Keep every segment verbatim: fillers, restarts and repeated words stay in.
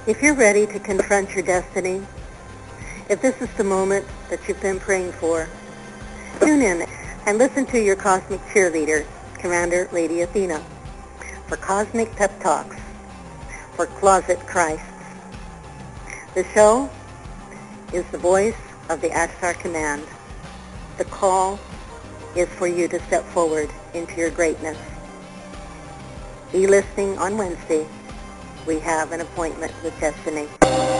If you're ready to confront your destiny, if this is the moment that you've been praying for, tune in and listen to your cosmic cheerleader, Commander Lady Athena, for Cosmic Pep Talks for Closet Christs. The show is the voice of the Ashtar Command. The call is for you to step forward into your greatness. Be listening on Wednesday. We have an appointment with Destiny.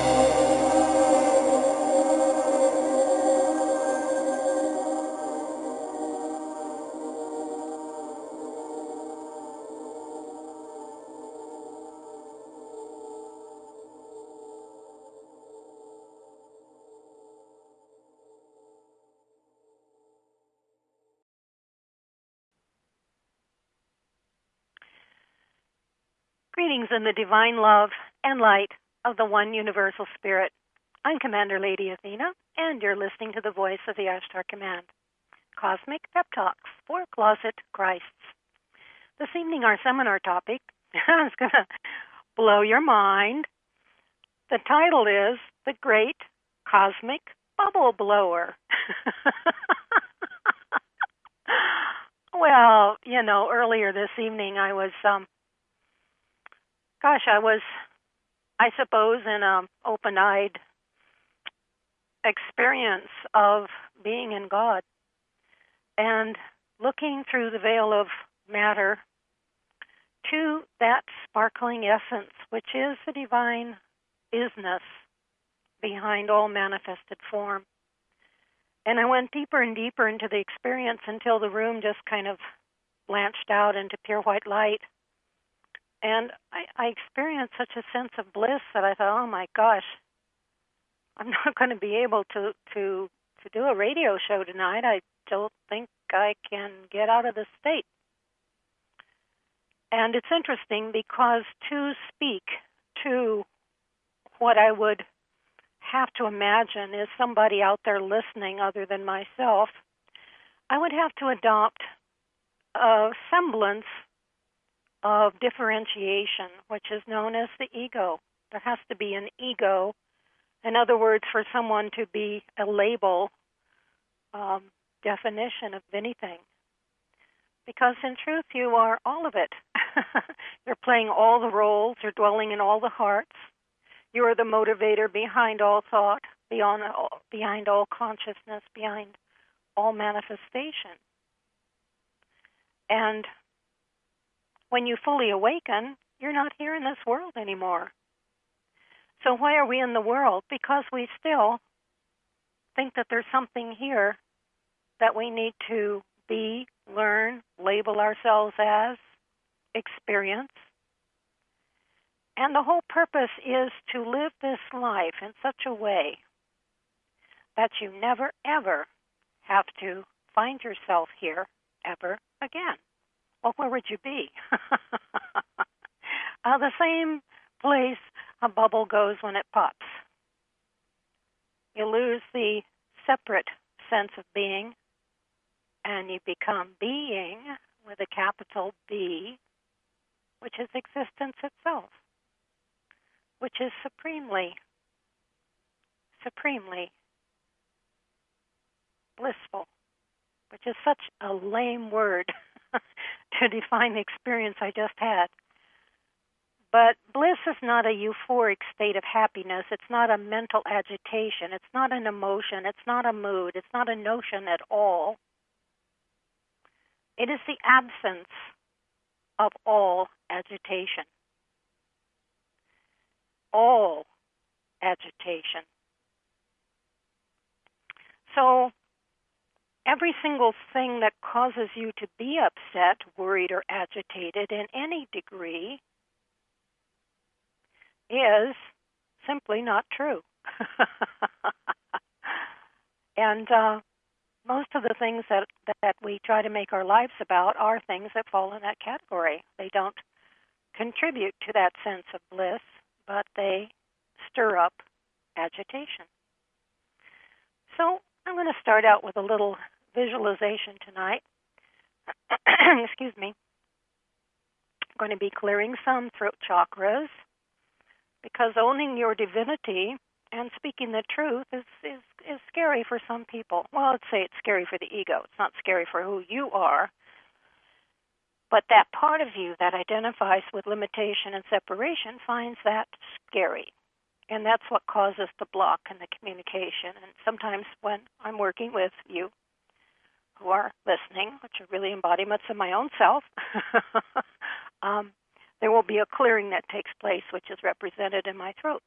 Greetings in the divine love and light of the one universal spirit. I'm Commander Lady Athena, and you're listening to the voice of the Ashtar Command. Cosmic Pep Talks for Closet Christs. This evening our seminar topic is going to blow your mind. The title is The Great Cosmic Bubble Blower. Well, you know, earlier this evening I was... um. Gosh, I was, I suppose, in an open-eyed experience of being in God and looking through the veil of matter to that sparkling essence, which is the divine isness behind all manifested form. And I went deeper and deeper into the experience until the room just kind of blanched out into pure white light. And I, I experienced such a sense of bliss that I thought, oh my gosh, I'm not going to be able to, to, to do a radio show tonight. I don't think I can get out of this state. And it's interesting because to speak to what I would have to imagine is somebody out there listening other than myself, I would have to adopt a semblance of differentiation, which is known as the ego. There has to be an ego. In other words, for someone to be a label um, definition of anything. Because in truth, you are all of it. You're playing all the roles. You're dwelling in all the hearts. You are the motivator behind all thought, beyond all, behind all consciousness, behind all manifestation. And when you fully awaken, you're not here in this world anymore. So why are we in the world? Because we still think that there's something here that we need to be, learn, label ourselves as, experience. And the whole purpose is to live this life in such a way that you never, ever have to find yourself here ever again. Well, where would you be? uh, the same place a bubble goes when it pops. You lose the separate sense of being, and you become being with a capital B, which is existence itself, which is supremely, supremely blissful, which is such a lame word to define the experience I just had. But bliss is not a euphoric state of happiness. It's not a mental agitation. It's not an emotion. It's not a mood. It's not a notion at all. It is the absence of all agitation. All agitation. So every single thing that causes you to be upset, worried, or agitated in any degree is simply not true. And uh, most of the things that, that we try to make our lives about are things that fall in that category. They don't contribute to that sense of bliss, but they stir up agitation. So I'm going to start out with a little visualization tonight. Excuse me. I'm going to be clearing some throat chakras because owning your divinity and speaking the truth is, is, is scary for some people. Well, let's say it's scary for the ego. It's not scary for who you are. But that part of you that identifies with limitation and separation finds that scary. And that's what causes the block in the communication. And sometimes when I'm working with you who are listening, which are really embodiments of my own self, um, there will be a clearing that takes place, which is represented in my throat.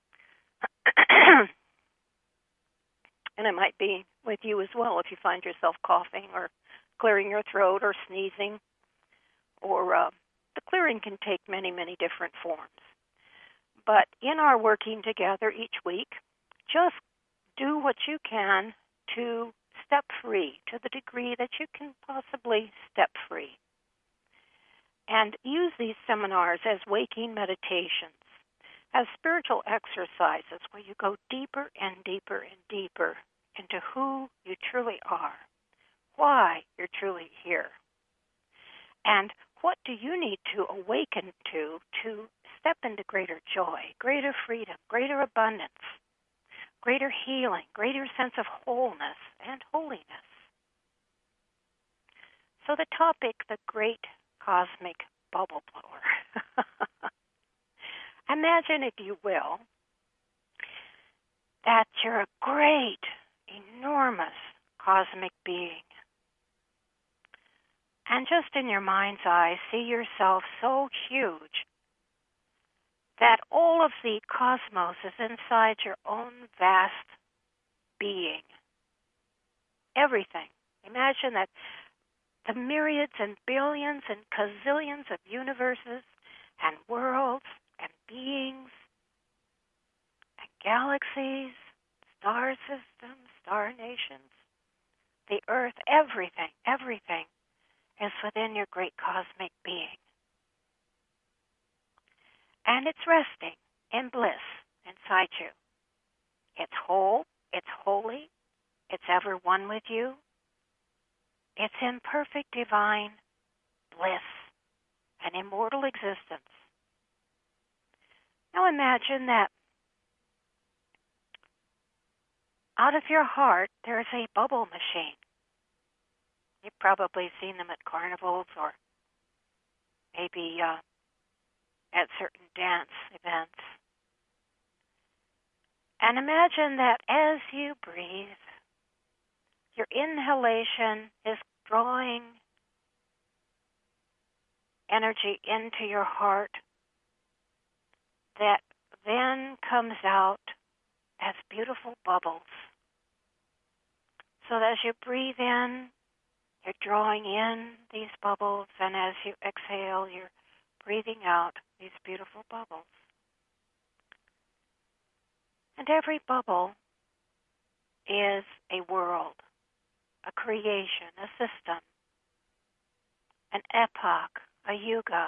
And it might be with you as well if you find yourself coughing or clearing your throat or sneezing. Or uh, the clearing can take many, many different forms. But in our working together each week, just do what you can to step free to the degree that you can possibly step free. And use these seminars as waking meditations, as spiritual exercises where you go deeper and deeper and deeper into who you truly are, why you're truly here, and what do you need to awaken to to step into greater joy, greater freedom, greater abundance, greater healing, greater sense of wholeness and holiness. So the topic, the great cosmic bubble blower. Imagine, if you will, that you're a great, enormous cosmic being. And just in your mind's eye, see yourself so huge that all of the cosmos is inside your own vast being. Everything. Imagine that the myriads and billions and gazillions of universes and worlds and beings and galaxies, star systems, star nations, the earth, everything, everything is within your great cosmic being. And it's resting in bliss inside you. It's whole, it's holy, it's ever one with you. It's in perfect divine bliss and immortal existence. Now imagine that out of your heart there is a bubble machine. You've probably seen them at carnivals or maybe uh, at certain dance events. And imagine that as you breathe, your inhalation is drawing energy into your heart that then comes out as beautiful bubbles. So that as you breathe in, you're drawing in these bubbles, and as you exhale, you're breathing out these beautiful bubbles. And every bubble is a world, a creation, a system, an epoch, a yuga,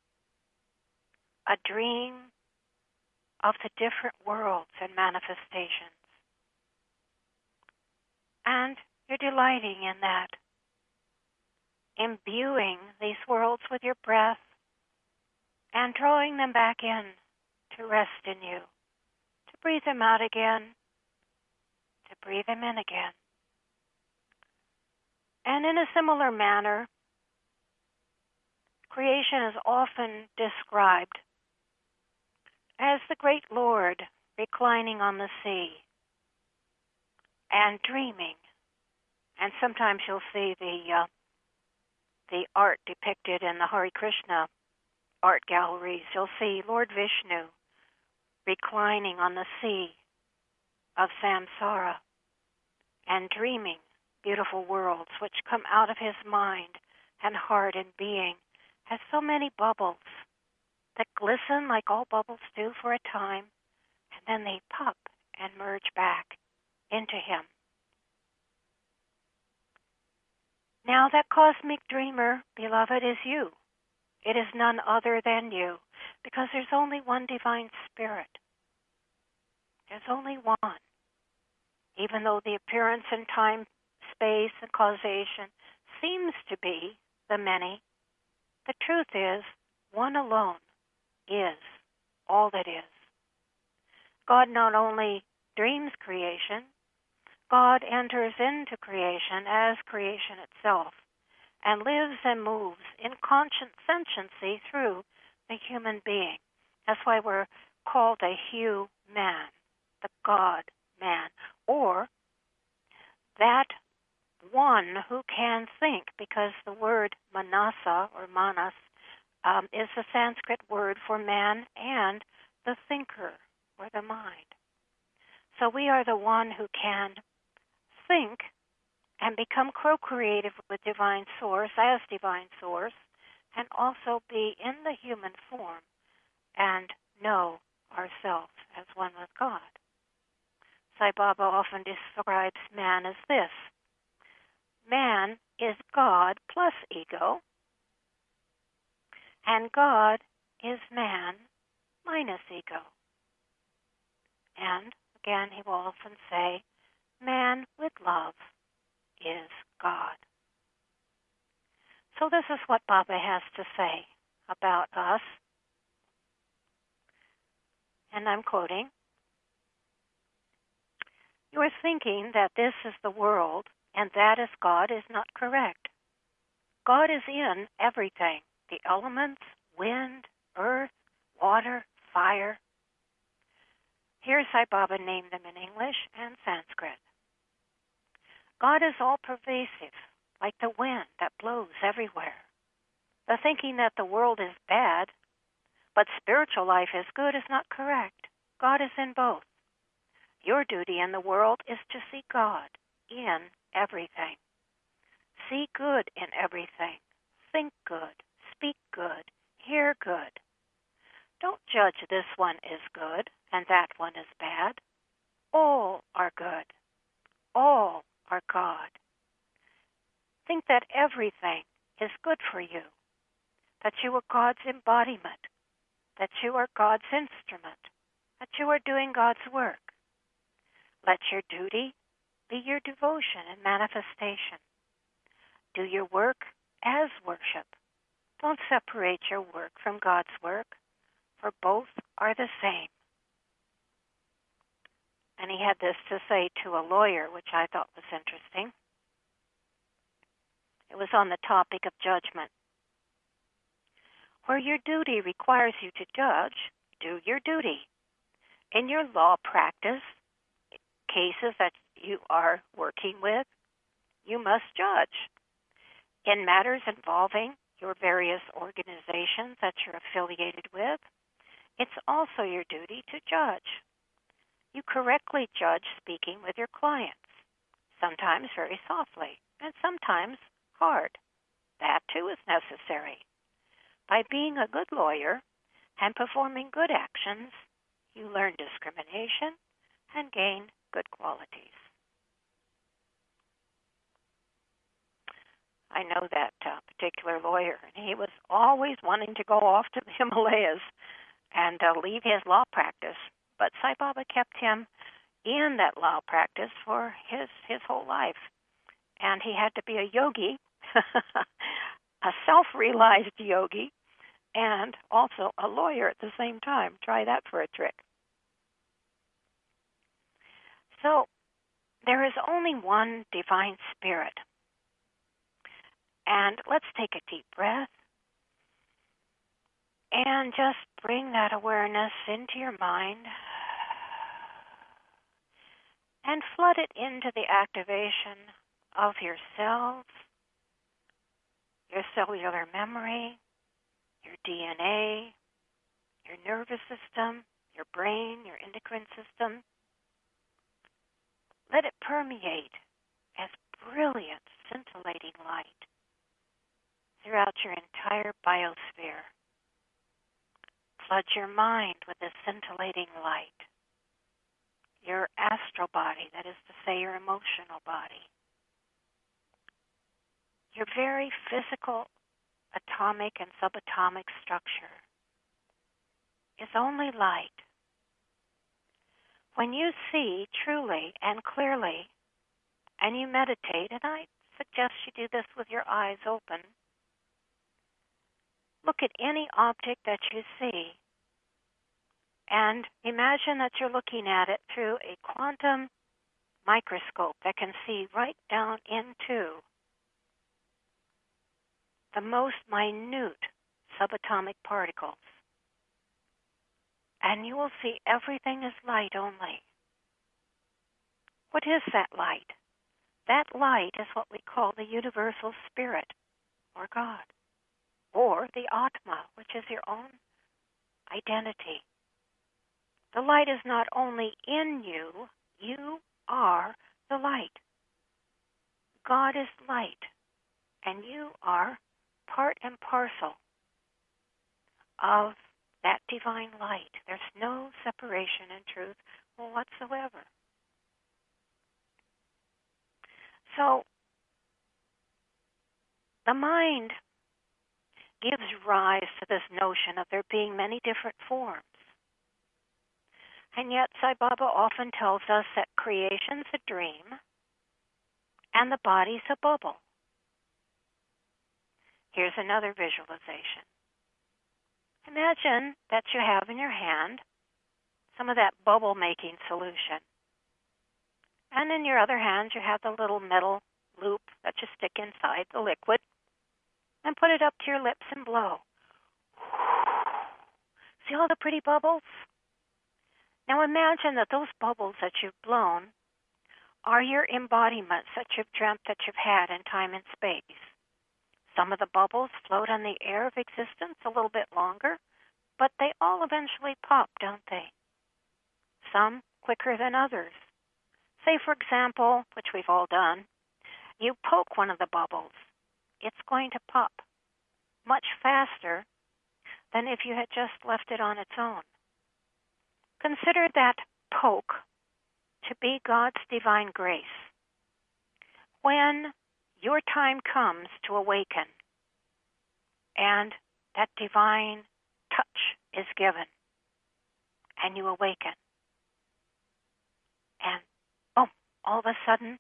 a dream of the different worlds and manifestations. And you're delighting in that, imbuing these worlds with your breath and drawing them back in to rest in you, to breathe them out again, to breathe them in again. And in a similar manner, creation is often described as the great Lord reclining on the sea and dreaming. And sometimes you'll see the uh, the art depicted in the Hare Krishna art galleries. You'll see Lord Vishnu reclining on the sea of samsara and dreaming beautiful worlds which come out of his mind and heart and being as so many bubbles that glisten like all bubbles do for a time, and then they pop and merge back into him. Now that cosmic dreamer, beloved, is you. It is none other than you, because there's only one divine spirit. There's only one. Even though the appearance in time, space, and causation seems to be the many, the truth is one alone is all that is. God not only dreams creation, God enters into creation as creation itself and lives and moves in conscious sentiency through the human being. That's why we're called a human, the God-man, or that one who can think, because the word manasa or manas um, is the Sanskrit word for man and the thinker or the mind. So we are the one who can think and become co-creative with Divine Source as Divine Source, and also be in the human form and know ourselves as one with God. Sai Baba often describes man as this. Man is God plus ego, and God is man minus ego. And again, he will often say, man with love is God. So this is what Baba has to say about us. And I'm quoting, "Your thinking that this is the world and that is God is not correct. God is in everything, the elements, wind, earth, water, fire." Here Sai Baba named them in English and Sanskrit. God is all-pervasive, like the wind that blows everywhere. The thinking that the world is bad, but spiritual life is good, is not correct. God is in both. Your duty in the world is to see God in everything. See good in everything. Think good. Speak good. Hear good. Don't judge this one is good and that one is bad. All are good. All are God. Think that everything is good for you, that you are God's embodiment, that you are God's instrument, that you are doing God's work. Let your duty be your devotion and manifestation. Do your work as worship. Don't separate your work from God's work, for both are the same. And he had this to say to a lawyer, which I thought was interesting. It was on the topic of judgment. Where your duty requires you to judge, do your duty. In your law practice, cases that you are working with, you must judge. In matters involving your various organizations that you're affiliated with, it's also your duty to judge. You correctly judge speaking with your clients, sometimes very softly, and sometimes hard. That too is necessary. By being a good lawyer and performing good actions, you learn discrimination and gain good qualities. I know that uh, particular lawyer, and he was always wanting to go off to the Himalayas and uh, leave his law practice. But Sai Baba kept him in that law practice for his, his whole life. And he had to be a yogi, a self-realized yogi, and also a lawyer at the same time. Try that for a trick. So there is only one divine spirit. And let's take a deep breath and just bring that awareness into your mind and flood it into the activation of your cells, your cellular memory, your D N A, your nervous system, your brain, your endocrine system. Let it permeate as brilliant, scintillating light throughout your entire biosphere. Flood your mind with this scintillating light, your astral body, that is to say your emotional body, your very physical atomic and subatomic structure is only light. When you see truly and clearly, and you meditate, and I suggest you do this with your eyes open, look at any object that you see And imagine that you're looking at it through a quantum microscope that can see right down into the most minute subatomic particles. And you will see everything is light only. What is that light? That light is what we call the universal spirit, or God, or the Atma, which is your own identity. The light is not only in you, you are the light. God is light, and you are part and parcel of that divine light. There's no separation in truth whatsoever. So, the mind gives rise to this notion of there being many different forms. And yet, Sai Baba often tells us that creation's a dream and the body's a bubble. Here's another visualization. Imagine that you have in your hand some of that bubble-making solution. And in your other hand, you have the little metal loop that you stick inside the liquid and put it up to your lips and blow. See all the pretty bubbles? Now imagine that those bubbles that you've blown are your embodiments that you've dreamt that you've had in time and space. Some of the bubbles float on the air of existence a little bit longer, but they all eventually pop, don't they? Some quicker than others. Say, for example, which we've all done, you poke one of the bubbles. It's going to pop much faster than if you had just left it on its own. Consider that poke to be God's divine grace. When your time comes to awaken and that divine touch is given and you awaken, and oh, all of a sudden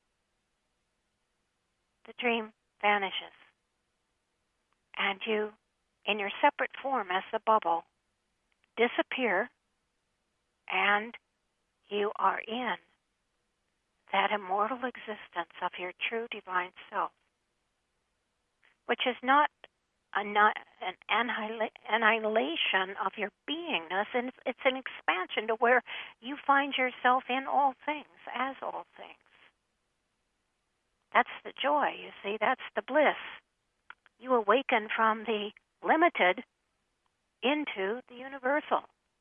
the dream vanishes and you, in your separate form as the bubble, disappear, and you are in that immortal existence of your true divine self, which is not an annihilation of your beingness, and it's an expansion to where you find yourself in all things, as all things. That's the joy, you see, that's the bliss. You awaken from the limited into the universal.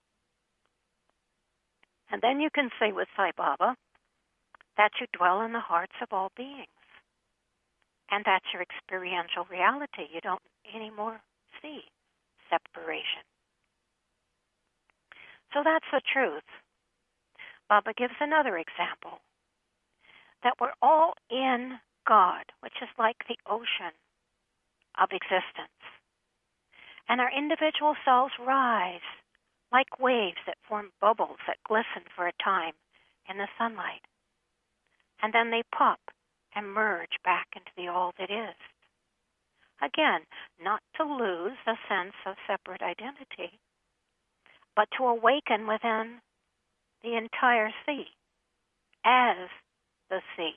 And then you can say with Sai Baba that you dwell in the hearts of all beings. And that's your experiential reality. You don't anymore see separation. So that's the truth. Baba gives another example, that we're all in God, which is like the ocean of existence. And our individual selves rise like waves that form bubbles that glisten for a time in the sunlight. And then they pop and merge back into the all that is. Again, not to lose a sense of separate identity, but to awaken within the entire sea as the sea.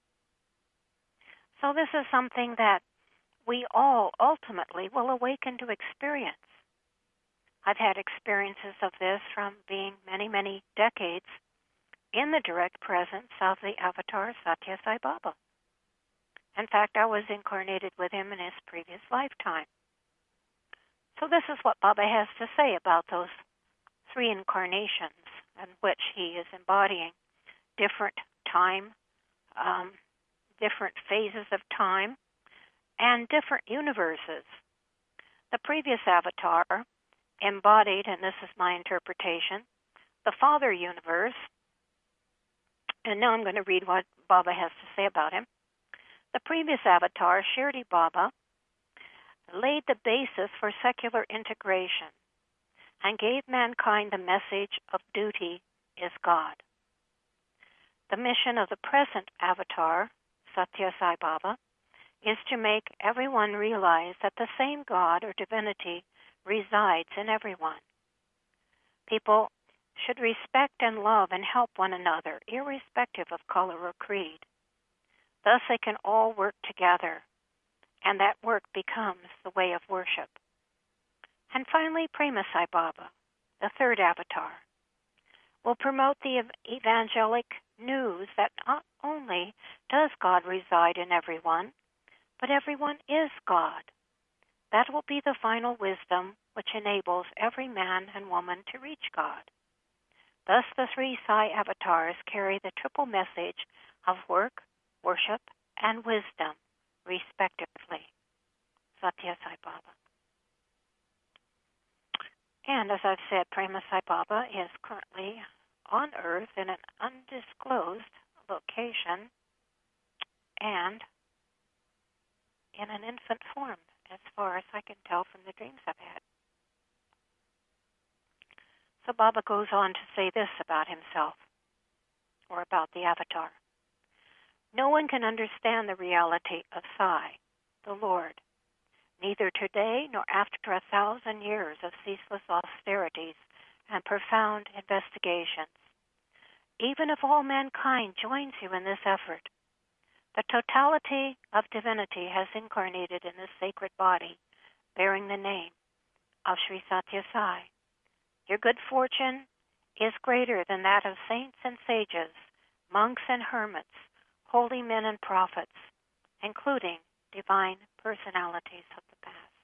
So this is something that we all ultimately will awaken to experience. I've had experiences of this from being many, many decades in the direct presence of the avatar Satya Sai Baba. In fact, I was incarnated with him in his previous lifetime. So this is what Baba has to say about those three incarnations in which he is embodying different time, um, different phases of time, and different universes. The previous avatar embodied, and this is my interpretation, the Father universe. And now I'm going to read what Baba has to say about him. The previous avatar, Shirdi Baba, laid the basis for secular integration and gave mankind the message of duty is God. The mission of the present avatar, Satya Sai Baba, is to make everyone realize that the same God or divinity resides in everyone. People should respect and love and help one another, irrespective of color or creed. Thus they can all work together, and that work becomes the way of worship. And finally, Prema Sai Baba, the third avatar, will promote the evangelic news that not only does God reside in everyone, but everyone is God. That will be the final wisdom which enables every man and woman to reach God. Thus the three Sai avatars carry the triple message of work, worship, and wisdom, respectively. Satya Sai Baba. And as I've said, Prema Sai Baba is currently on Earth in an undisclosed location and in an infant form, as far as I can tell from the dreams I've had. So Baba goes on to say this about himself, or about the avatar. No one can understand the reality of Sai, the Lord, neither today nor after a thousand years of ceaseless austerities and profound investigations. Even if all mankind joins you in this effort, the totality of divinity has incarnated in this sacred body, bearing the name of Sri Satya Sai. Your good fortune is greater than that of saints and sages, monks and hermits, holy men and prophets, including divine personalities of the past.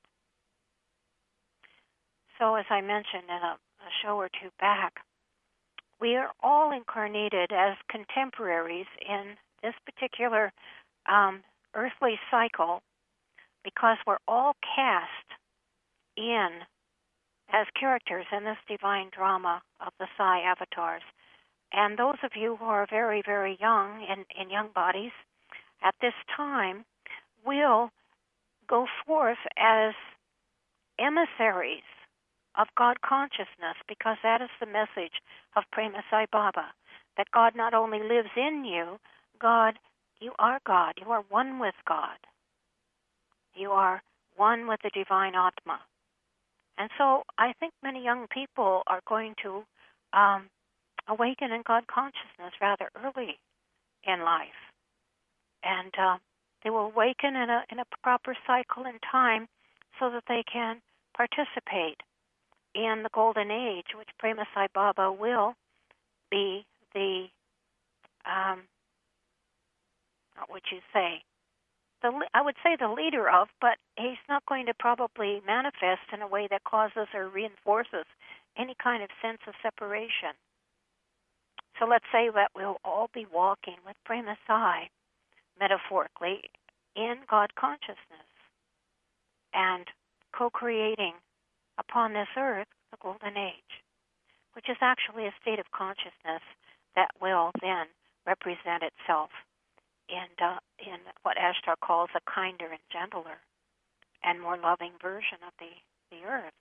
So as I mentioned in a, a show or two back, we are all incarnated as contemporaries in this particular um, earthly cycle because we're all cast in as characters in this divine drama of the Sai avatars. And those of you who are very, very young, in, in young bodies, at this time, will go forth as emissaries of God consciousness, because that is the message of Prema Sai Baba, that God not only lives in you, God, you are God. You are one with God. You are one with the divine Atma. And so I think many young people are going to um, awaken in God consciousness rather early in life. And uh, they will awaken in a, in a proper cycle and time so that they can participate in the golden age, which Prema Sai Baba will be the, um, what would you say, The, I would say the leader of, but he's not going to probably manifest in a way that causes or reinforces any kind of sense of separation. So let's say that we'll all be walking with Prema Sai, metaphorically, in God consciousness and co-creating upon this earth the golden age, which is actually a state of consciousness that will then represent itself in, uh, in what Ashtar calls a kinder and gentler and more loving version of the, the earth.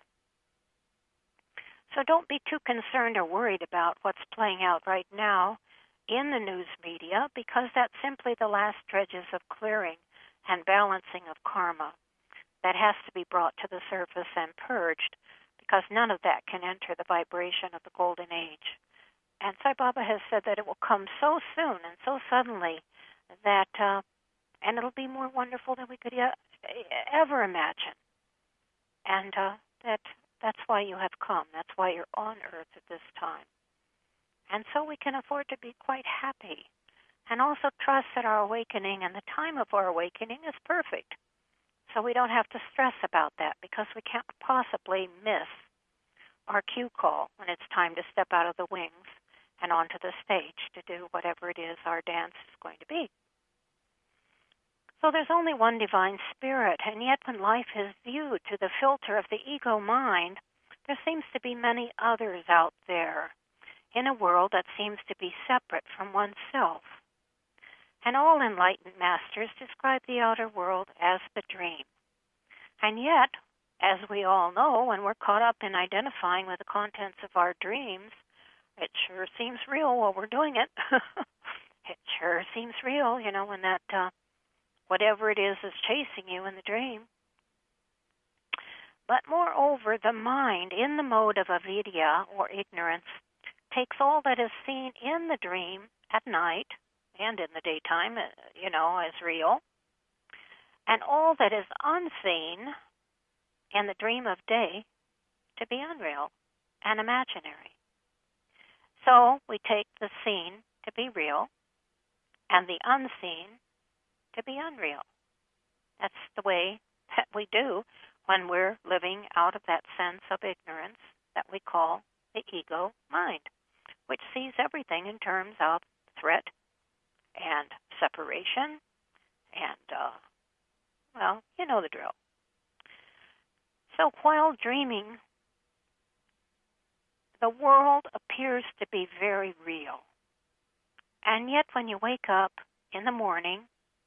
So don't be too concerned or worried about what's playing out right now in the news media, because that's simply the last dredges of clearing and balancing of karma that has to be brought to the surface and purged, because none of that can enter the vibration of the golden age. And Sai Baba has said that it will come so soon and so suddenly that, uh, and it'll be more wonderful than we could ever imagine. And uh, that that's why you have come. That's why you're on earth at this time. And so we can afford to be quite happy and also trust that our awakening and the time of our awakening is perfect. So we don't have to stress about that, because we can't possibly miss our cue call when it's time to step out of the wings and onto the stage to do whatever it is our dance is going to be. So there's only one divine spirit, and yet when life is viewed through the filter of the ego mind, there seems to be many others out there in a world that seems to be separate from oneself. And all enlightened masters describe the outer world as the dream. And yet, as we all know, when we're caught up in identifying with the contents of our dreams, it sure seems real while we're doing it. It sure seems real, you know, when that uh, whatever it is is chasing you in the dream. But moreover, the mind, in the mode of avidya, or ignorance, takes all that is seen in the dream at night and in the daytime, you know, as real, and all that is unseen in the dream of day to be unreal and imaginary. So we take the seen to be real and the unseen to be unreal. That's the way that we do when we're living out of that sense of ignorance that we call the ego mind, which sees everything in terms of threat and separation and, uh, well, you know the drill. So while dreaming, the world appears to be very real. And yet when you wake up in the morning,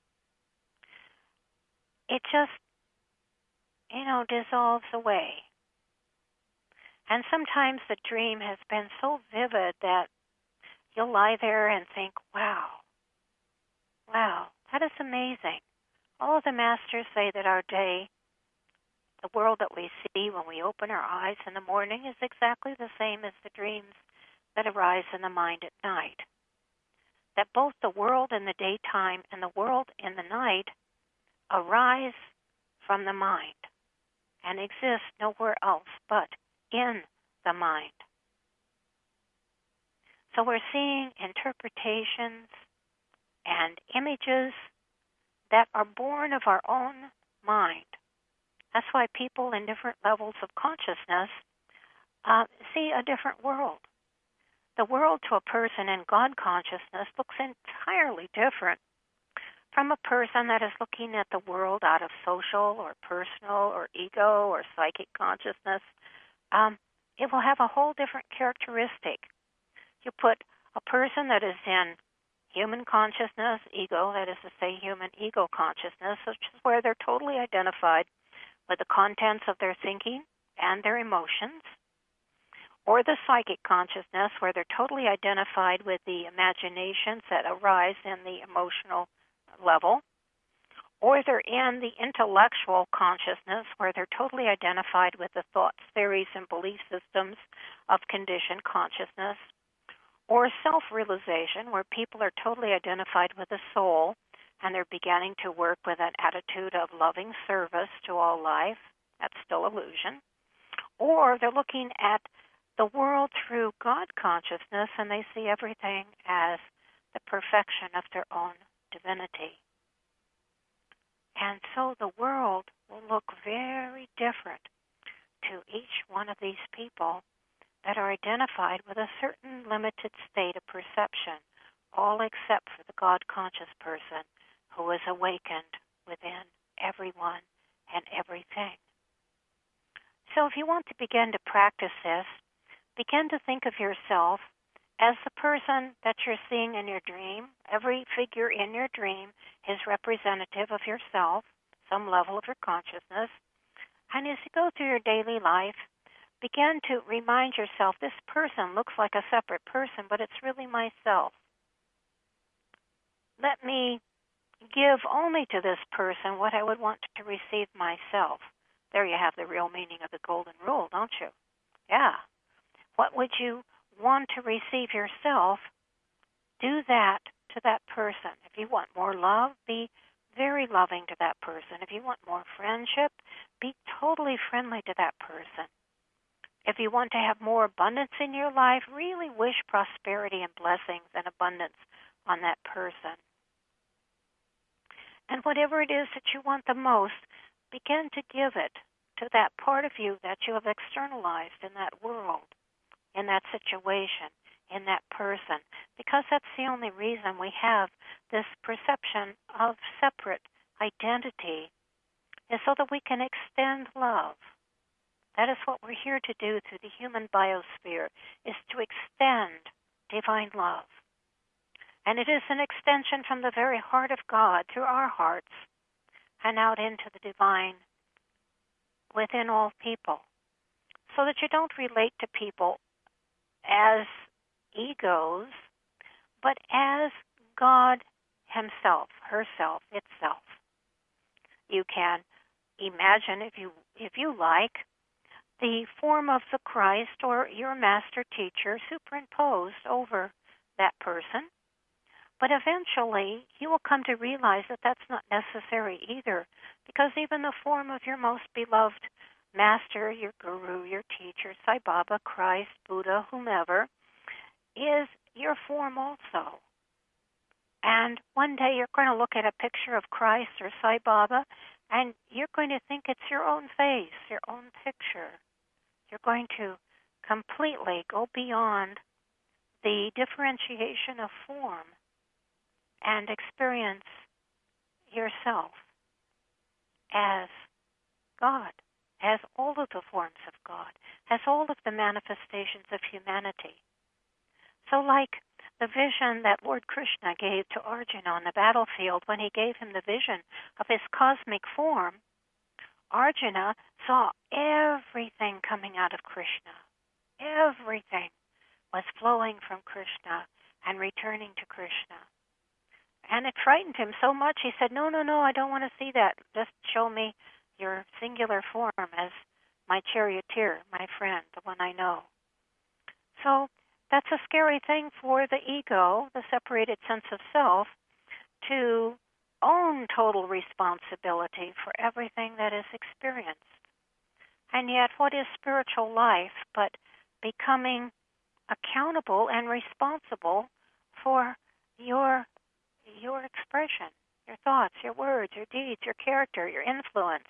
it just, you know, dissolves away. And sometimes the dream has been so vivid that you'll lie there and think, wow, wow, that is amazing. All of the masters say that our day, the world that we see when we open our eyes in the morning, is exactly the same as the dreams that arise in the mind at night. That both the world in the daytime and the world in the night arise from the mind and exist nowhere else but in the mind. So we're seeing interpretations and images that are born of our own mind. That's why people in different levels of consciousness uh, see a different world. The world to a person in God consciousness looks entirely different from a person that is looking at the world out of social or personal or ego or psychic consciousness. Um, it will have a whole different characteristic. You put a person that is in human consciousness, ego, that is to say human ego consciousness, which is where they're totally identified with the contents of their thinking and their emotions, or the psychic consciousness, where they're totally identified with the imaginations that arise in the emotional level, or they're in the intellectual consciousness, where they're totally identified with the thoughts, theories, and belief systems of conditioned consciousness, or self-realization, where people are totally identified with the soul, and they're beginning to work with an attitude of loving service to all life. That's still illusion. Or they're looking at the world through God consciousness, and they see everything as the perfection of their own divinity. And so the world will look very different to each one of these people that are identified with a certain limited state of perception, all except for the God-conscious person who is awakened within everyone and everything. So if you want to begin to practice this, begin to think of yourself as the person that you're seeing in your dream. Every figure in your dream is representative of yourself, some level of your consciousness. And as you go through your daily life, begin to remind yourself, this person looks like a separate person, but it's really myself. Let me give only to this person what I would want to receive myself. There you have the real meaning of the golden rule, don't you? Yeah. What would you want to receive yourself? Do that to that person. If you want more love, be very loving to that person. If you want more friendship, be totally friendly to that person. If you want to have more abundance in your life, really wish prosperity and blessings and abundance on that person. And whatever it is that you want the most, begin to give it to that part of you that you have externalized in that world, in that situation, in that person, because that's the only reason we have this perception of separate identity, is so that we can extend love. That is what we're here to do through the human biosphere, is to extend divine love. And it is an extension from the very heart of God through our hearts and out into the divine within all people, so that you don't relate to people as egos, but as God himself, herself, itself. You can imagine, if you if you like, the form of the Christ or your master teacher superimposed over that person. But eventually, you will come to realize that that's not necessary either, because even the form of your most beloved master, your guru, your teacher, Sai Baba, Christ, Buddha, whomever, is your form also. And one day you're going to look at a picture of Christ or Sai Baba, and you're going to think it's your own face, your own picture. You're going to completely go beyond the differentiation of form and experience yourself as God, as all of the forms of God, as all of the manifestations of humanity. So like the vision that Lord Krishna gave to Arjuna on the battlefield when he gave him the vision of his cosmic form, Arjuna saw everything coming out of Krishna. Everything was flowing from Krishna and returning to Krishna. And it frightened him so much, he said, no, no, no, I don't want to see that. Just show me your singular form as my charioteer, my friend, the one I know. So that's a scary thing for the ego, the separated sense of self, to own total responsibility for everything that is experienced. And yet, what is spiritual life but becoming accountable and responsible for your your expression, your thoughts, your words, your deeds, your character, your influence,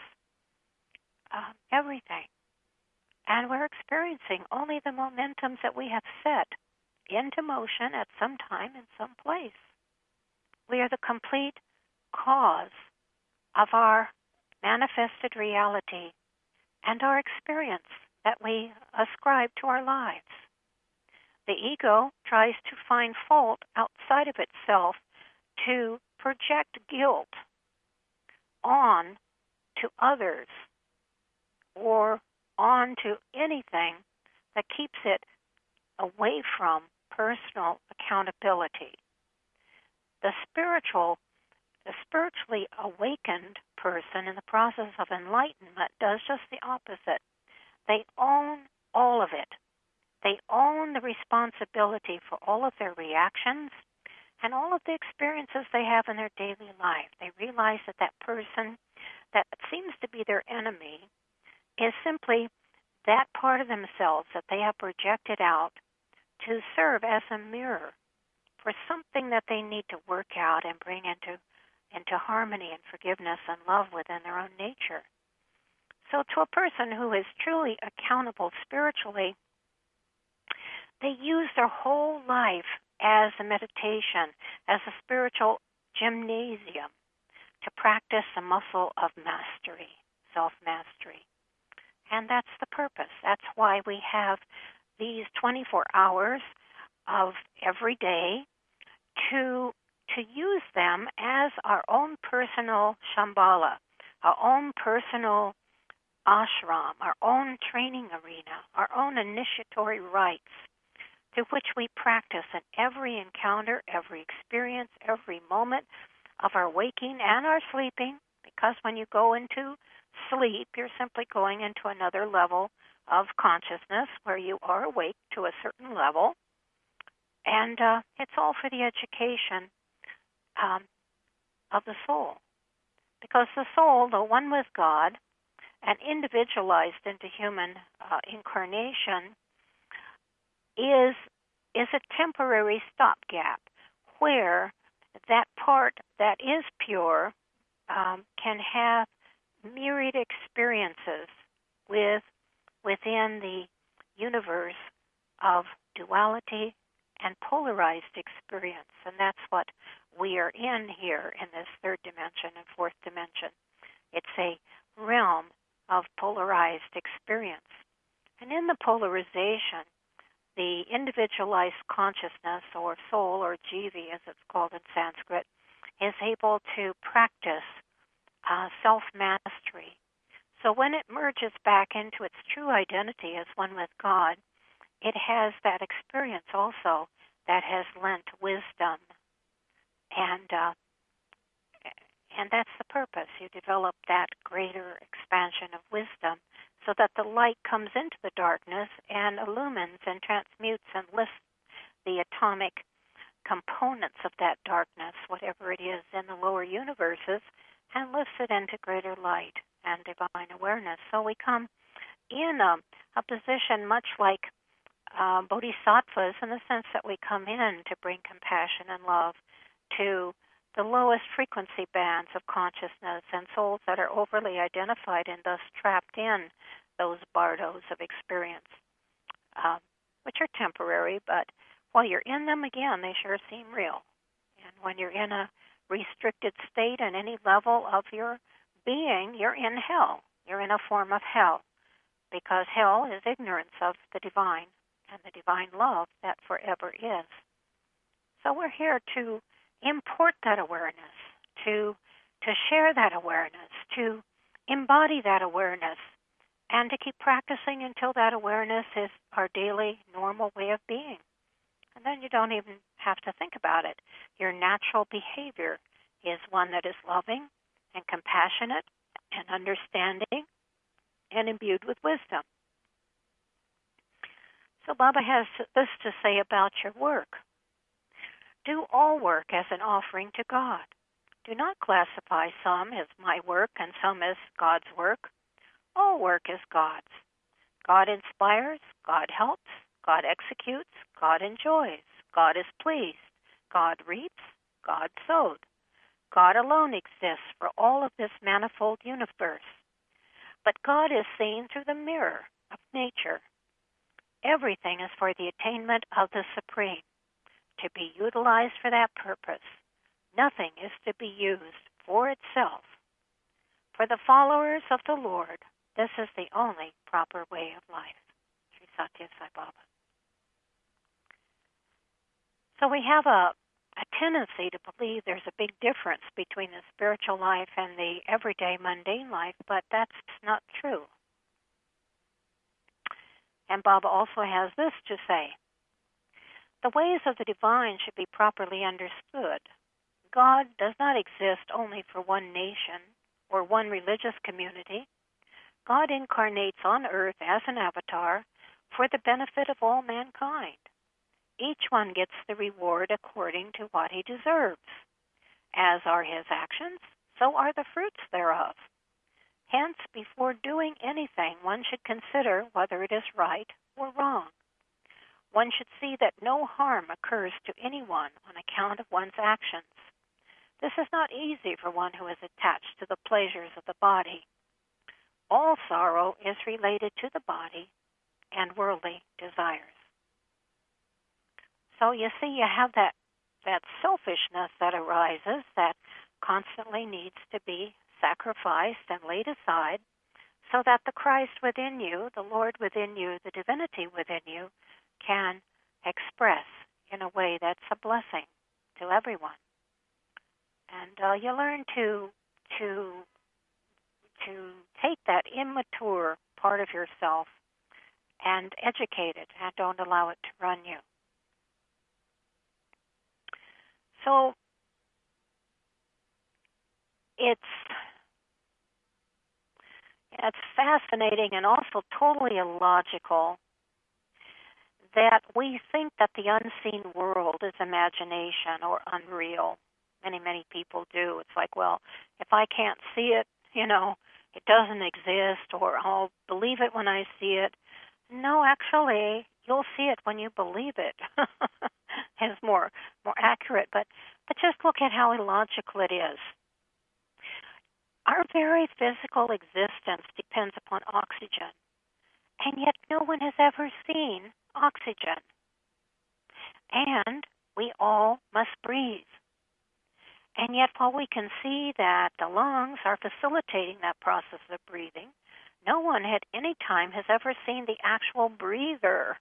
um, everything. And we're experiencing only the momentums that we have set into motion at some time in some place. We are the complete cause of our manifested reality and our experience that we ascribe to our lives. The ego tries to find fault outside of itself to project guilt on to others or on to anything that keeps it away from personal accountability. The spiritual, the spiritually awakened person in the process of enlightenment does just the opposite. They own all of it. They own the responsibility for all of their reactions and all of the experiences they have in their daily life. They realize that that person that seems to be their enemy is simply that part of themselves that they have projected out to serve as a mirror for something that they need to work out and bring into, into harmony and forgiveness and love within their own nature. So to a person who is truly accountable spiritually, they use their whole life as a meditation, as a spiritual gymnasium to practice the muscle of mastery, self-mastery. And that's the purpose. That's why we have these twenty-four hours of every day to, to use them as our own personal Shambhala, our own personal ashram, our own training arena, our own initiatory rites, through which we practice in every encounter, every experience, every moment of our waking and our sleeping, because when you go into sleep, you're simply going into another level of consciousness where you are awake to a certain level, and uh, it's all for the education um, of the soul. Because the soul, though one with God and individualized into human uh, incarnation, is is a temporary stopgap where that part that is pure um, can have myriad experiences with within the universe of duality and polarized experience. And that's what we are in here in this third dimension and fourth dimension. It's a realm of polarized experience. And in the polarization, the individualized consciousness, or soul, or jivi as it's called in Sanskrit, is able to practice uh, self-mastery. So when it merges back into its true identity as one with God, it has that experience also that has lent wisdom. And uh, and that's the purpose. You develop that greater expansion of wisdom so that the light comes into the darkness and illumines and transmutes and lifts the atomic components of that darkness, whatever it is in the lower universes, and lifts it into greater light and divine awareness. So we come in a, a position much like uh, bodhisattvas, in the sense that we come in to bring compassion and love to the lowest frequency bands of consciousness and souls that are overly identified and thus trapped in those bardos of experience, uh, which are temporary, but while you're in them, again, they sure seem real. And when you're in a restricted state at any level of your being, you're in hell. You're in a form of hell, because hell is ignorance of the divine and the divine love that forever is. So we're here to import that awareness, to to share that awareness, to embody that awareness, and to keep practicing until that awareness is our daily, normal way of being. And then you don't even have to think about it. Your natural behavior is one that is loving and compassionate and understanding and imbued with wisdom. So Baba has this to say about your work. Do all work as an offering to God. Do not classify some as my work and some as God's work. All work is God's. God inspires, God helps, God executes, God enjoys, God is pleased, God reaps, God sowed. God alone exists for all of this manifold universe. But God is seen through the mirror of nature. Everything is for the attainment of the Supreme, to be utilized for that purpose. Nothing is to be used for itself. For the followers of the Lord, this is the only proper way of life. Sri Satya Sai Baba. So we have a, a tendency to believe there's a big difference between the spiritual life and the everyday mundane life, but that's not true. And Baba also has this to say. The ways of the divine should be properly understood. God does not exist only for one nation or one religious community. God incarnates on earth as an avatar for the benefit of all mankind. Each one gets the reward according to what he deserves. As are his actions, so are the fruits thereof. Hence, before doing anything, one should consider whether it is right or wrong. One should see that no harm occurs to anyone on account of one's actions. This is not easy for one who is attached to the pleasures of the body. All sorrow is related to the body and worldly desires. So you see, you have that, that selfishness that arises that constantly needs to be sacrificed and laid aside so that the Christ within you, the Lord within you, the divinity within you, can express in a way that's a blessing to everyone. And uh, you learn to to to take that immature part of yourself and educate it, and don't allow it to run you. So it's it's fascinating and also totally illogical that we think that the unseen world is imagination or unreal. Many, many people do. It's like, well, if I can't see it, you know, it doesn't exist, or I'll believe it when I see it. No, actually, you'll see it when you believe it. It's more more accurate. But, but just look at how illogical it is. Our very physical existence depends upon oxygen, and yet no one has ever seen oxygen. And we all must breathe. And yet while we can see that the lungs are facilitating that process of breathing, no one at any time has ever seen the actual breather.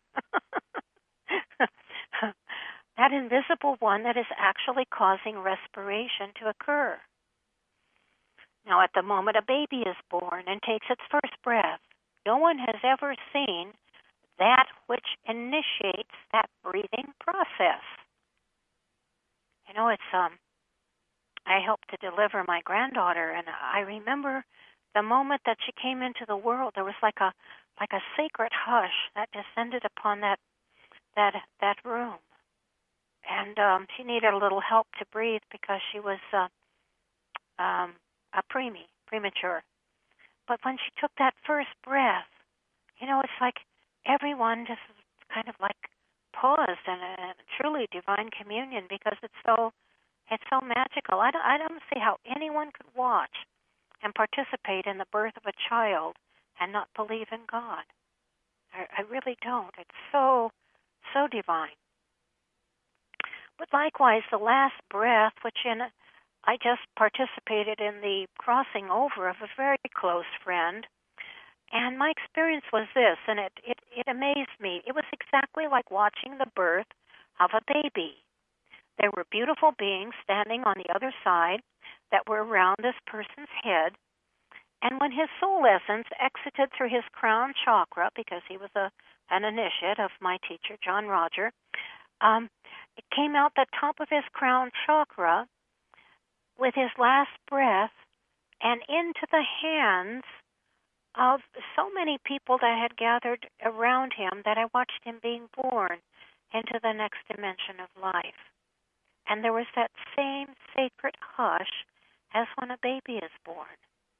That invisible one that is actually causing respiration to occur. Now, at the moment a baby is born and takes its first breath, no one has ever seen that which initiates that breathing process. You know, it's um. I helped to deliver my granddaughter, and I remember the moment that she came into the world, there was like a like a sacred hush that descended upon that that that room. And um, she needed a little help to breathe because she was uh, um, a preemie, premature. But when she took that first breath, you know, it's like everyone just kind of like paused in a truly divine communion because it's so it's so magical. I don't, I don't see how anyone could watch and participate in the birth of a child and not believe in God. I, I really don't. It's so, so divine. But likewise, the last breath, which in I just participated in the crossing over of a very close friend, and my experience was this, and it, it, it amazed me. It was exactly like watching the birth of a baby. There were beautiful beings standing on the other side that were around this person's head, and when his soul essence exited through his crown chakra, because he was a an initiate of my teacher, John Roger, um, it came out the top of his crown chakra with his last breath and into the hands of so many people that had gathered around him that I watched him being born into the next dimension of life. And there was that same sacred hush as when a baby is born.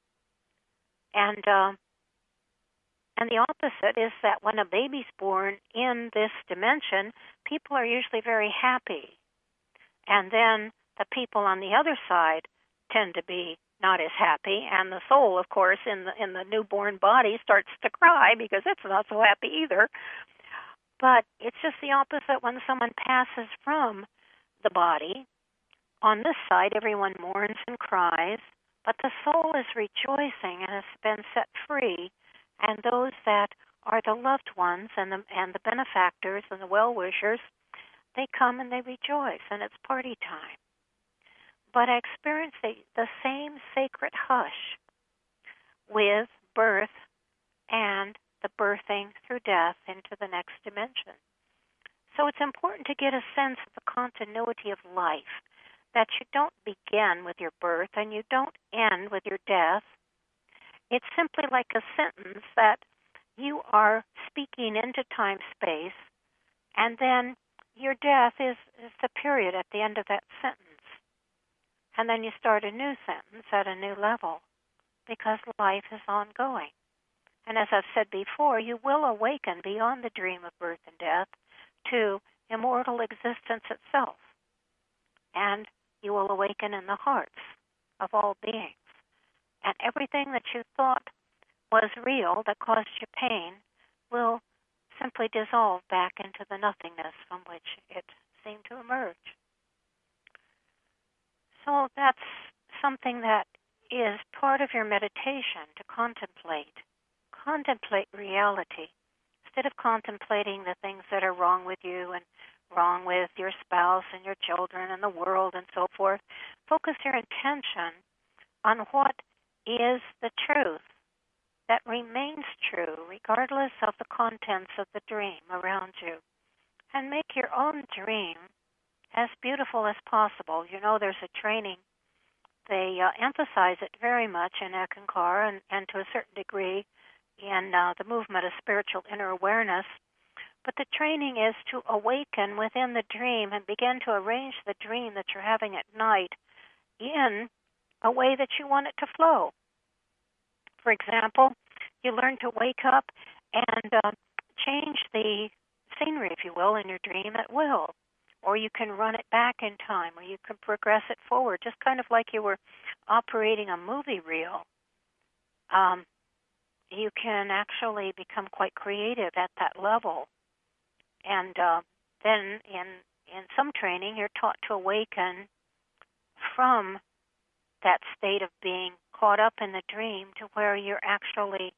And uh, and the opposite is that when a baby's born in this dimension, people are usually very happy. And then the people on the other side tend to be not as happy, and the soul, of course, in the in the newborn body starts to cry because it's not so happy either. But it's just the opposite when someone passes from the body. On this side, everyone mourns and cries, but the soul is rejoicing and has been set free, and those that are the loved ones and the and the benefactors and the well-wishers, they come and they rejoice, and it's party time. But I experienced the, the same sacred hush with birth and the birthing through death into the next dimension. So it's important to get a sense of the continuity of life, that you don't begin with your birth and you don't end with your death. It's simply like a sentence that you are speaking into time-space, and then your death is, is the period at the end of that sentence. And then you start a new sentence at a new level because life is ongoing. And as I've said before, you will awaken beyond the dream of birth and death to immortal existence itself. And you will awaken in the hearts of all beings. And everything that you thought was real that caused you pain will simply dissolve back into the nothingness from which it seemed to emerge. So that's something that is part of your meditation, to contemplate. Contemplate reality. Instead of contemplating the things that are wrong with you and wrong with your spouse and your children and the world and so forth, focus your intention on what is the truth that remains true regardless of the contents of the dream around you. And make your own dream as beautiful as possible. You know, there's a training. They uh, emphasize it very much in Eckankar and, and to a certain degree in uh, the movement of spiritual inner awareness. But the training is to awaken within the dream and begin to arrange the dream that you're having at night in a way that you want it to flow. For example, you learn to wake up and uh, change the scenery, if you will, in your dream at will. Or you can run it back in time, or you can progress it forward, just kind of like you were operating a movie reel. Um, you can actually become quite creative at that level. And uh, then in in some training, you're taught to awaken from that state of being caught up in the dream to where you're actually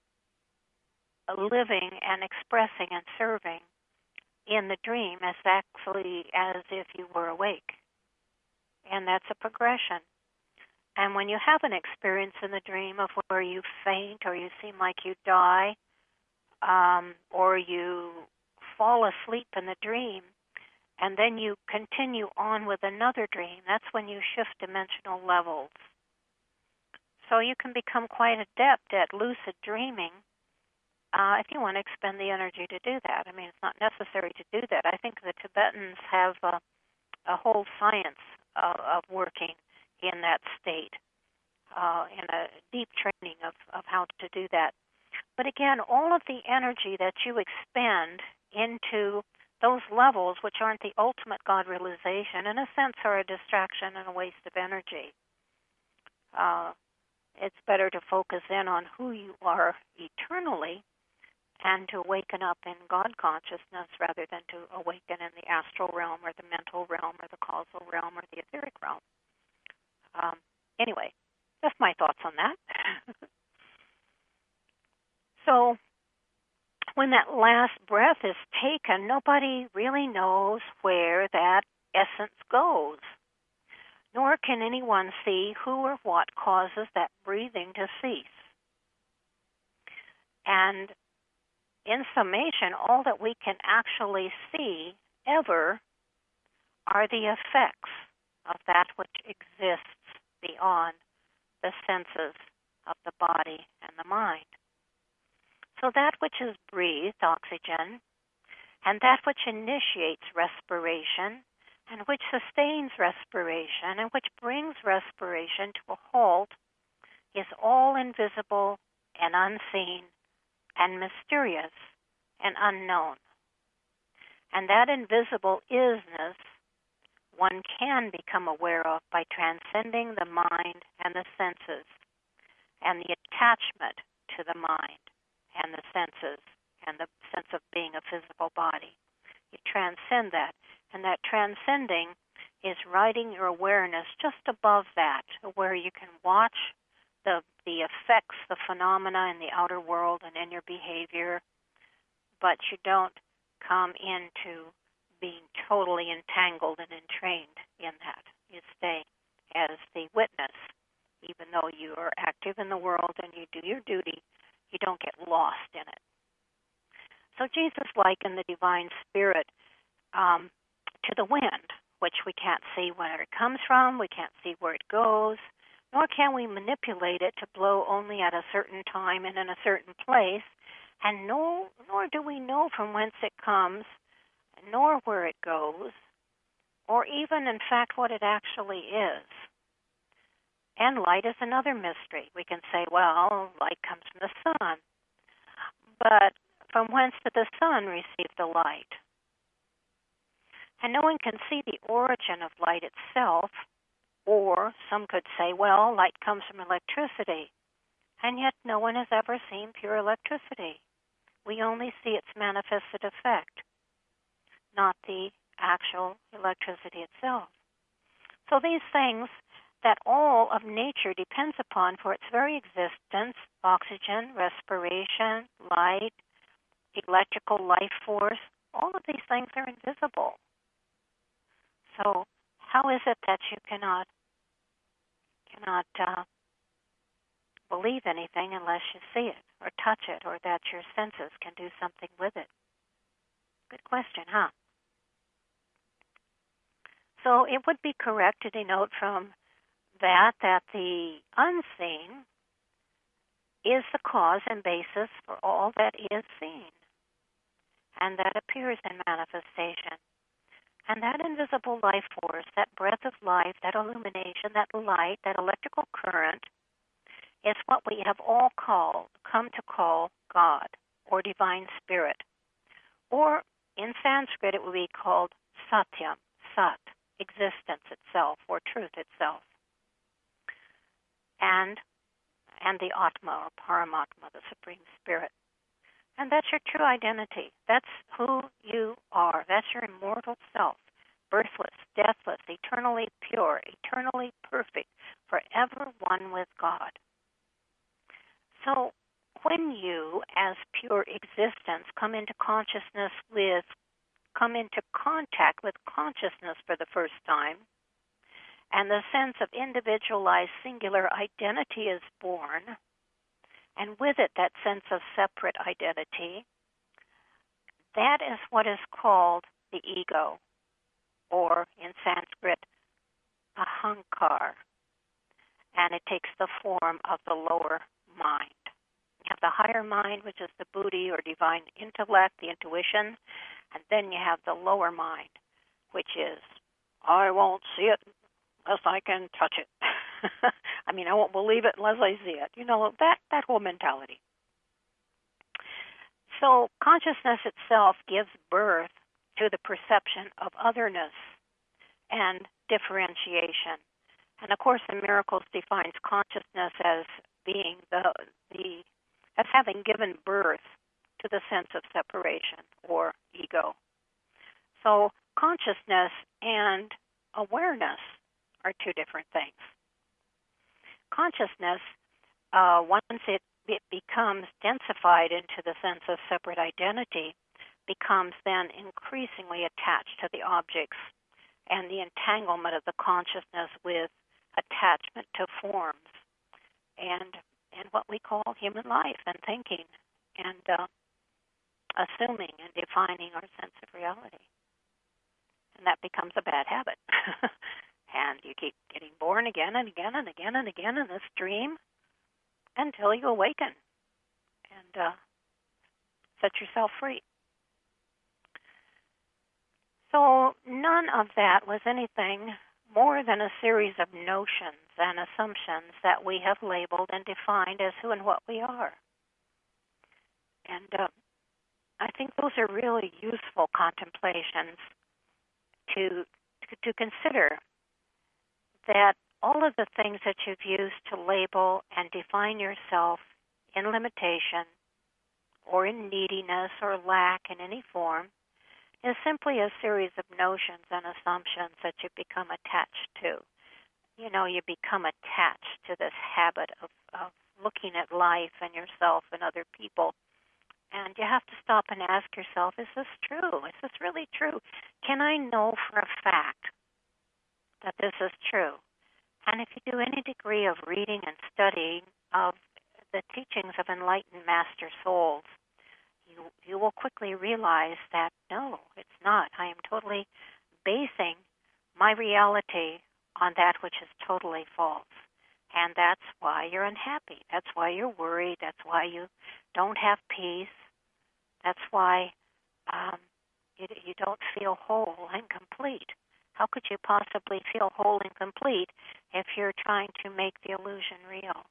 living and expressing and serving in the dream as actually as if you were awake. And that's a progression. And when you have an experience in the dream of where you faint or you seem like you die, um, or you fall asleep in the dream, and then you continue on with another dream, that's when you shift dimensional levels. So you can become quite adept at lucid dreaming uh, if you want to expend the energy to do that. I mean, it's not necessary to do that. I think the Tibetans have a, a whole science of, of working in that state, uh, and a deep training of, of how to do that. But again, all of the energy that you expend into those levels, which aren't the ultimate God realization, in a sense are a distraction and a waste of energy. Uh, it's better to focus in on who you are eternally and to awaken up in God consciousness rather than to awaken in the astral realm or the mental realm or the causal realm or the etheric realm. Um, anyway, that's my thoughts on that. So when that last breath is taken, nobody really knows where that essence goes, nor can anyone see who or what causes that breathing to cease. And in summation, all that we can actually see ever are the effects of that which exists beyond the senses of the body and the mind. So that which is breathed, oxygen, and that which initiates respiration, and which sustains respiration, and which brings respiration to a halt, is all invisible and unseen and mysterious and unknown. And that invisible isness one can become aware of by transcending the mind and the senses and the attachment to the mind and the senses and the sense of being a physical body. You transcend that, and that transcending is riding your awareness just above that, where you can watch the the effects, the phenomena in the outer world and in your behavior, but you don't come into being totally entangled and entrained in that. You stay as the witness. Even though you are active in the world and you do your duty, you don't get lost in it. So Jesus likened the divine spirit um, to the wind, which we can't see where it comes from, we can't see where it goes, nor can we manipulate it to blow only at a certain time and in a certain place, and no, nor do we know from whence it comes, nor where it goes, or even, in fact, what it actually is. And light is another mystery. We can say, well, light comes from the sun. But from whence did the sun receive the light? And no one can see the origin of light itself, or some could say, well, light comes from electricity. And yet no one has ever seen pure electricity. We only see its manifested effect, not the actual electricity itself. So these things that all of nature depends upon for its very existence, oxygen, respiration, light, electrical life force, all of these things are invisible. So how is it that you cannot cannot uh, believe anything unless you see it or touch it, or that your senses can do something with it? Good question, huh? So it would be correct to denote from that that the unseen is the cause and basis for all that is seen, and that appears in manifestation. And that invisible life force, that breath of life, that illumination, that light, that electrical current, is what we have all called, come to call God, or divine spirit. Or in Sanskrit it would be called Satyam, Sat, existence itself, or truth itself. And and the Atma, or Paramatma, the Supreme Spirit. And that's your true identity. That's who you are. That's your immortal self, birthless, deathless, eternally pure, eternally perfect, forever one with God. So when you, as pure existence, come into consciousness with, come into contact with consciousness for the first time, and the sense of individualized singular identity is born, and with it that sense of separate identity, that is what is called the ego, or in Sanskrit, ahankar. and it takes the form of the lower mind. You have the higher mind, which is the buddhi or divine intellect, the intuition, and then you have the lower mind, which is, I won't see it unless I can touch it. I mean, I won't believe it unless I see it. You know, that, that whole mentality. So consciousness itself gives birth to the perception of otherness and differentiation. And of course, the Miracles defines consciousness as being the the as having given birth to the sense of separation or ego. So consciousness and awareness are two different things. Consciousness, uh, once it, it becomes densified into the sense of separate identity, becomes then increasingly attached to the objects and the entanglement of the consciousness with attachment to forms and and what we call human life and thinking and uh, assuming and defining our sense of reality. And that becomes a bad habit. And you keep getting born again and again and again and again in this dream until you awaken and uh, set yourself free. So none of that was anything more than a series of notions and assumptions that we have labeled and defined as who and what we are. And uh, I think those are really useful contemplations to, to to consider, that all of the things that you've used to label and define yourself in limitation or in neediness or lack in any form is simply a series of notions and assumptions that you become attached to. You know, you become attached to this habit of, of looking at life and yourself and other people. And you have to stop and ask yourself, is this true? Is this really true? Can I know for a fact that this is true? And if you do any degree of reading and studying of the teachings of enlightened master souls, you you will quickly realize that, no, it's not. I am totally basing my reality on that which is totally false. And that's why you're unhappy. That's why you're worried. That's why you don't have peace. That's why um, you, you don't feel whole and complete. How could you possibly feel whole and complete if you're trying to make the illusion real?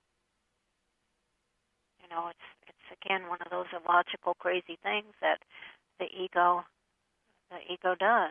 You know, it's it's again one of those illogical, crazy things that the ego the ego does.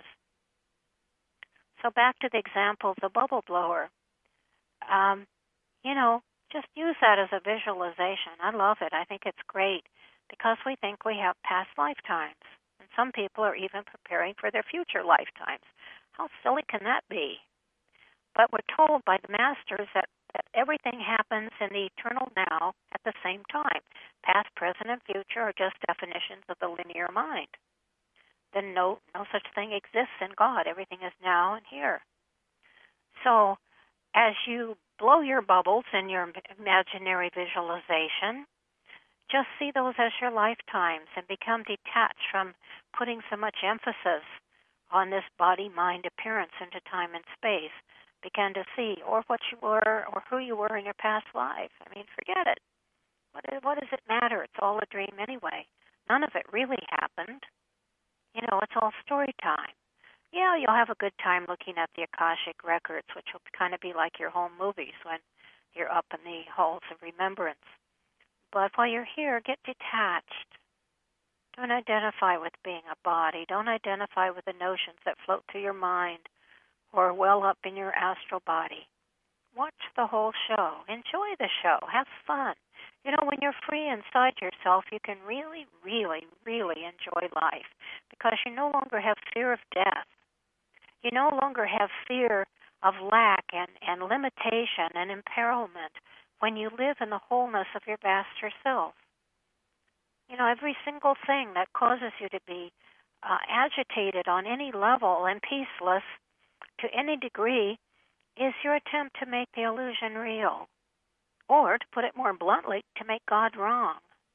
So back to the example of the bubble blower. Um, you know, just use that as a visualization. I love it. I think it's great because we think we have past lifetimes, and some people are even preparing for their future lifetimes. How silly can that be? But we're told by the masters that, that everything happens in the eternal now at the same time. Past, present, and future are just definitions of the linear mind. Then no, no such thing exists in God. Everything is now and here. So as you blow your bubbles in your imaginary visualization, just see those as your lifetimes and become detached from putting so much emphasis on this body-mind appearance into time and space. Begin to see, or what you were, or who you were in your past life. I mean, forget it. What, is, what does it matter? It's all a dream anyway. None of it really happened. You know, it's all story time. Yeah, you'll have a good time looking at the Akashic records, which will kind of be like your home movies when you're up in the halls of remembrance. But while you're here, get detached. Don't identify with being a body. Don't identify with the notions that float through your mind or well up in your astral body. Watch the whole show. Enjoy the show. Have fun. You know, when you're free inside yourself, you can really, really, really enjoy life because you no longer have fear of death. You no longer have fear of lack and, and limitation and imperilment when you live in the wholeness of your vaster self. You know, every single thing that causes you to be uh, agitated on any level and peaceless to any degree is your attempt to make the illusion real, or, to put it more bluntly, to make God wrong.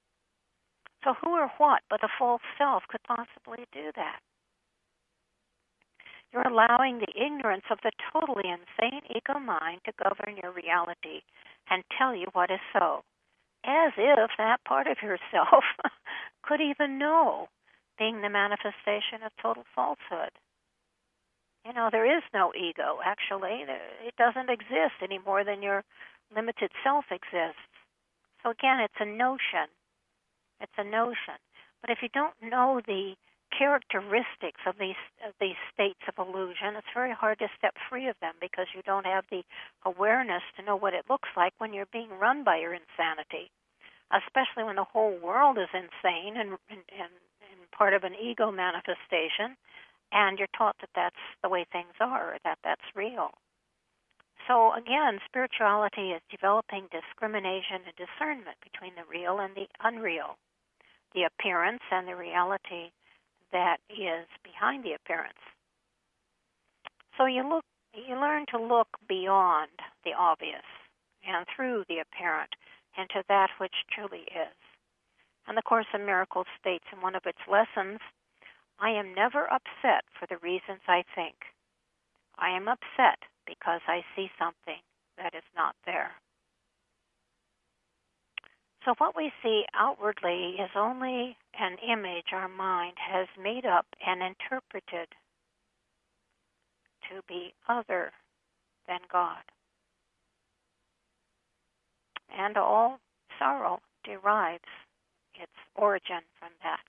So who or what but a false self could possibly do that? You're allowing the ignorance of the totally insane ego mind to govern your reality and tell you what is so, as if that part of yourself could even know, being the manifestation of total falsehood. You know, there is no ego, actually. It doesn't exist any more than your limited self exists. So again, it's a notion. It's a notion. But if you don't know the characteristics of these of these states of illusion, it's very hard to step free of them because you don't have the awareness to know what it looks like when you're being run by your insanity, especially when the whole world is insane and, and, and, and part of an ego manifestation, and you're taught that that's the way things are, or that that's real. So again, spirituality is developing discrimination and discernment between the real and the unreal, the appearance and the reality that is behind the appearance. So you look, you learn to look beyond the obvious and through the apparent into that which truly is. And the Course in Miracles states in one of its lessons, I am never upset for the reasons I think. I am upset because I see something that is not there. So what we see outwardly is only an image our mind has made up and interpreted to be other than God. And all sorrow derives its origin from that.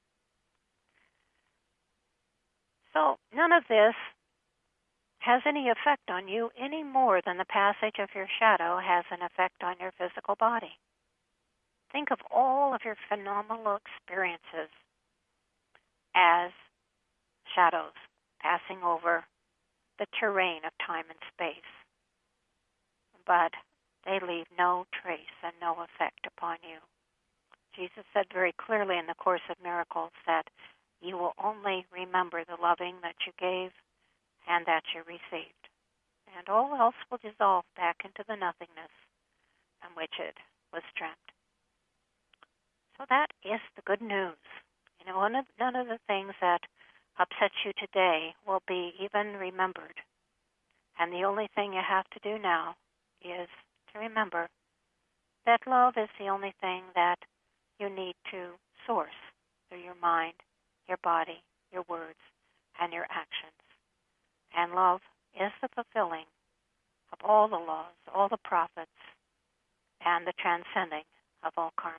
So none of this has any effect on you any more than the passage of your shadow has an effect on your physical body. Think of all of your phenomenal experiences as shadows passing over the terrain of time and space. But they leave no trace and no effect upon you. Jesus said very clearly in the Course of Miracles that you will only remember the loving that you gave and that you received. And all else will dissolve back into the nothingness in which it was dreamt. So that is the good news. You know, one of, none of the things that upset you today will be even remembered. And the only thing you have to do now is to remember that love is the only thing that you need to source through your mind, your body, your words, and your actions. And love is the fulfilling of all the laws, all the prophets, and the transcending of all karma.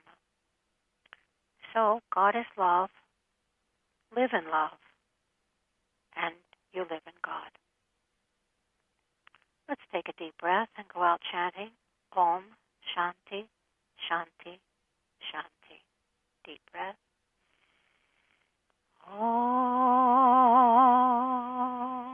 So God is love. Live in love, and you live in God. Let's take a deep breath and go out chanting Om Shanti, Shanti, Shanti. Deep breath. Om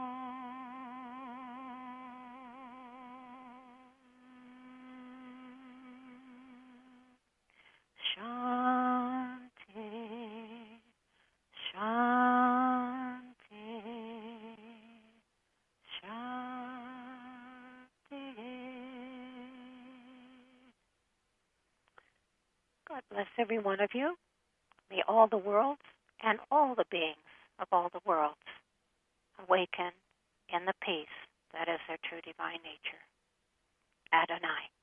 Shanti, Shanti, Shanti. God bless every one of you. May all the worlds and all the beings of all the worlds awaken in the peace that is their true divine nature. Adonai.